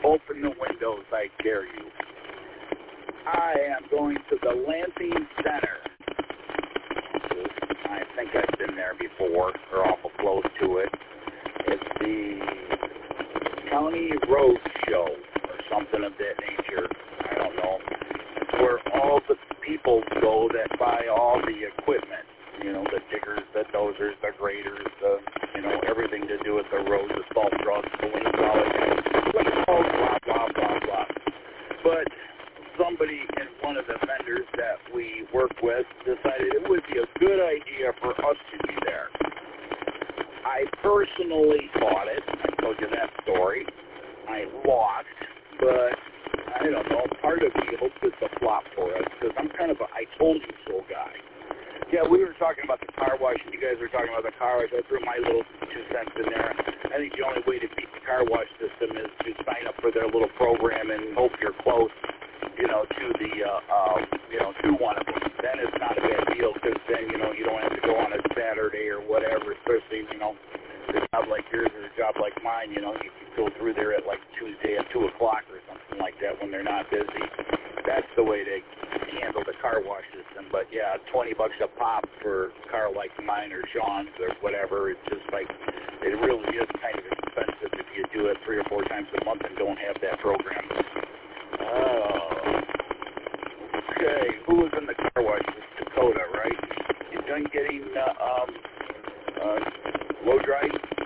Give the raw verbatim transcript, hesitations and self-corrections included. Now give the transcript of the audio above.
Open the windows, I dare you. I am going to the Lansing Center. I think I've been there before, or awful close to it. It's the County Road Show, or something of that nature. I don't know. It's where all the people go that buy all the equipment. You know, the diggers, the dozers, the graders, the, you know, everything to do with the roads, the salt trucks, the wind college, blah, blah, blah, blah. But somebody in one of the vendors that we work with decided it would be a good idea for us to be there. I personally bought it. I told you that story. I lost, but I don't know. Part of me hopes it's a flop for us because I'm kind of a I told you so guy. Yeah, we were talking about the car wash, and you guys were talking about the car wash. I threw my little two cents in there. I think the only way to beat the car wash system is to sign up for their little program and hope you're close, you know, to the, uh, uh, you know, to one of them. Then it's not a bad deal because then, you know, you don't have to go on a Saturday or whatever, especially, you know, a job like yours or a job like mine, you know, you can go through there at like Tuesday at two o'clock or something like that when they're not busy. That's the way to handle the car wash system. But yeah, twenty bucks a pop for a car like mine or Sean's or whatever. It's just like, it really is kind of expensive if you do it three or four times a month and don't have that program. Oh. Okay, who was in the car wash? It's Dakota, right? You done getting uh, um, uh, blow dried?